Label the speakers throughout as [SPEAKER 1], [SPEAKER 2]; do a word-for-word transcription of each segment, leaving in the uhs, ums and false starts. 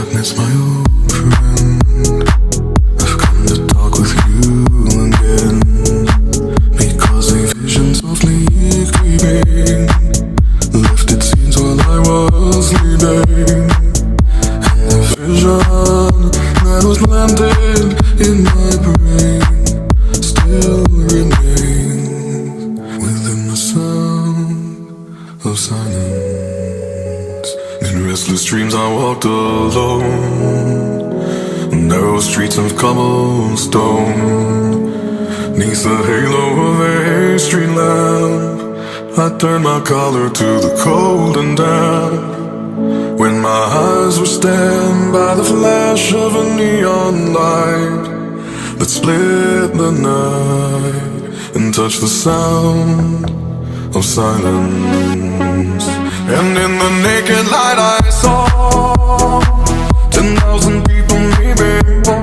[SPEAKER 1] darkness, my old friend. I've come to talk with you again, because a vision softly creeping left its scenes while I was sleeping. And the vision that was planted in my brain still remains within the sound of silence. In restless dreams I walked alone, narrow streets of cobblestone. Neath the halo of a street lamp, I turned my collar to the cold and damp. When my eyes were stabbed by the flash of a neon light that split the night and touched the sound of silence. And in the naked light I saw ten thousand people maybe,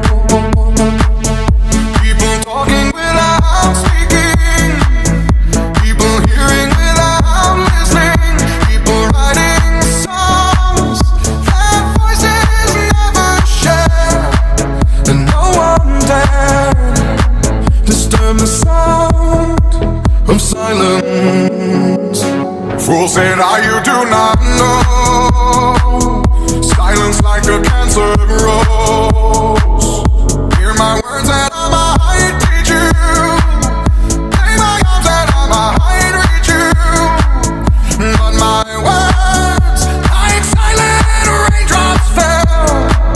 [SPEAKER 1] people talking without speaking, people hearing without listening, people writing songs that voices never share, and no one dared disturb the sound of silence. Fool said I, you do not know, silence like a cancer grows. Hear my words that I might teach you, play my arms that I might reach you, but my words like silent raindrops fell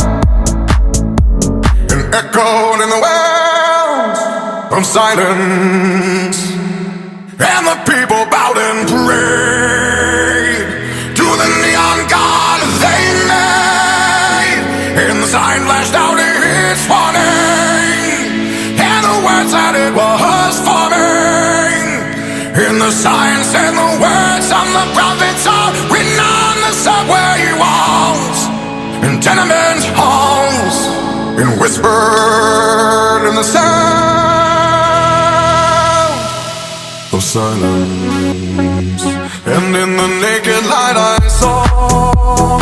[SPEAKER 1] and echoed in the wells of silence. And the people bowed and prayed to the neon god they made, and the sign flashed out its warning, and the words that it was forming. And the sign said the words of the prophets are written on the subway walls and tenement halls, and whispered in the sound of silence. And in the naked light I saw